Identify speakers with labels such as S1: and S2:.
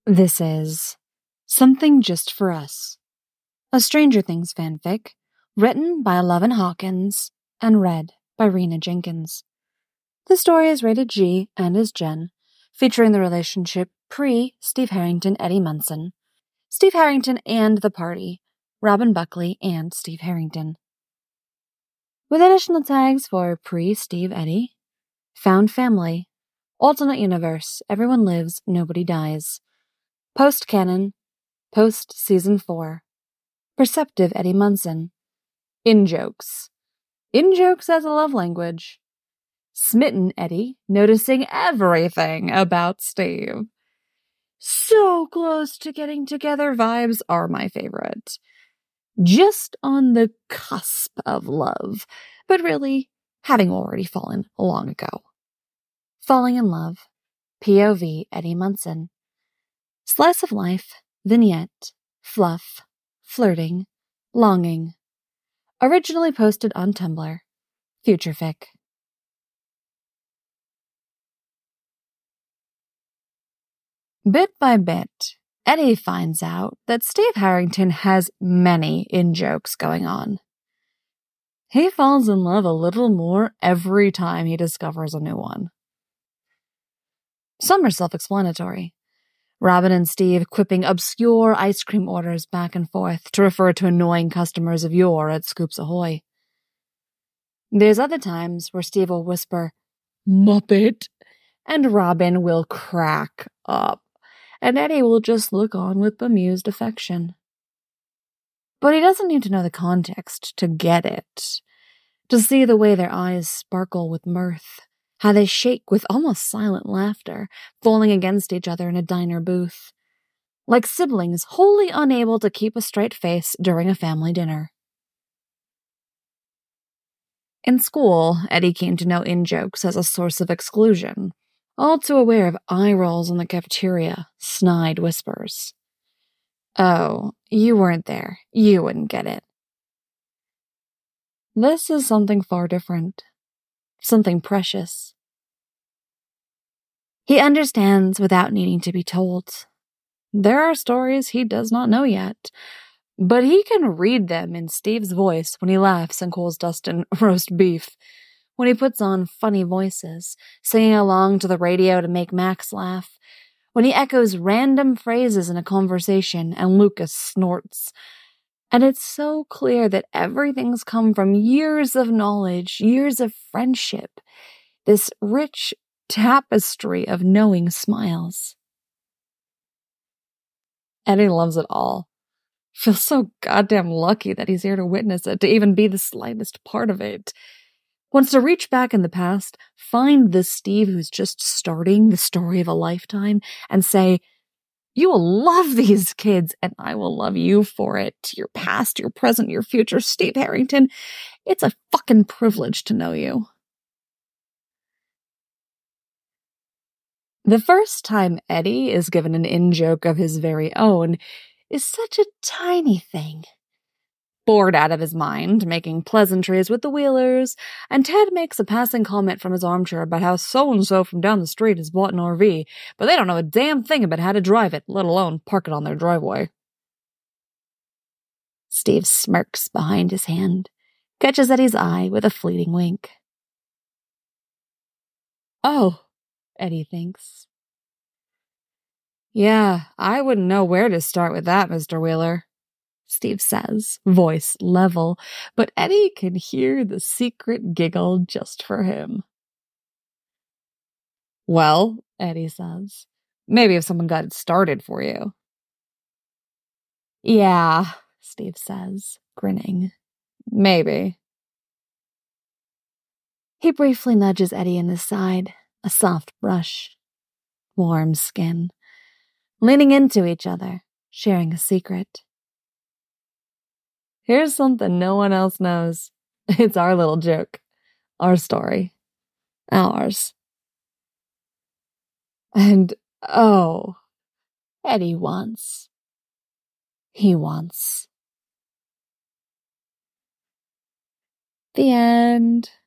S1: This is Something Just for Us, a Stranger Things fanfic written by Levin Hawkins and read by Rena Jenkins. The story is rated G and is Gen, featuring the relationship pre-Steve Harrington, Eddie Munson, Steve Harrington and the party, Robin Buckley and Steve Harrington. With additional tags for pre-Steve Eddie, found family, alternate universe, everyone lives, nobody dies, post-canon, post-season 4, perceptive Eddie Munson, in-jokes as a love language, smitten Eddie noticing everything about Steve. So close to getting together vibes are my favorite. Just on the cusp of love, but really having already fallen long ago. Falling in love, POV Eddie Munson. Slice of life, vignette, fluff, flirting, longing. Originally posted on Tumblr. Futurefic. Bit by bit, Eddie finds out that Steve Harrington has many in-jokes going on. He falls in love a little more every time he discovers a new one. Some are self-explanatory. Robin and Steve quipping obscure ice cream orders back and forth to refer to annoying customers of yore at Scoops Ahoy. There's other times where Steve will whisper, "Muppet," and Robin will crack up, and Eddie will just look on with bemused affection. But he doesn't need to know the context to get it, to see the way their eyes sparkle with mirth, how they shake with almost silent laughter, falling against each other in a diner booth, like siblings wholly unable to keep a straight face during a family dinner. In school, Eddie came to know in-jokes as a source of exclusion, all too aware of eye rolls in the cafeteria, snide whispers. "Oh, you weren't there. You wouldn't get it." This is something far different. Something precious. He understands without needing to be told. There are stories he does not know yet, but he can read them in Steve's voice when he laughs and calls Dustin roast beef, when he puts on funny voices, singing along to the radio to make Max laugh, when he echoes random phrases in a conversation and Lucas snorts. And it's so clear that everything's come from years of knowledge, years of friendship, this rich tapestry of knowing smiles. Eddie loves it all. Feels so goddamn lucky that he's here to witness it, to even be the slightest part of it. Wants to reach back in the past, find the Steve who's just starting the story of a lifetime, and say, "You will love these kids, and I will love you for it. Your past, your present, your future, Steve Harrington. It's a fucking privilege to know you." The first time Eddie is given an in-joke of his very own is such a tiny thing. Bored out of his mind, making pleasantries with the Wheelers, and Ted makes a passing comment from his armchair about how so-and-so from down the street has bought an RV, but they don't know a damn thing about how to drive it, let alone park it on their driveway. Steve smirks behind his hand, catches Eddie's eye with a fleeting wink. "Oh," Eddie thinks. "Yeah, I wouldn't know where to start with that, Mr. Wheeler," Steve says, voice level, but Eddie can hear the secret giggle just for him. "Well," Eddie says, "maybe if someone got it started for you." "Yeah," Steve says, grinning. "Maybe." He briefly nudges Eddie in the side, a soft brush. Warm skin. Leaning into each other, sharing a secret. Here's something no one else knows. It's our little joke. Our story. Ours. And, oh, Eddie wants. He wants. The end.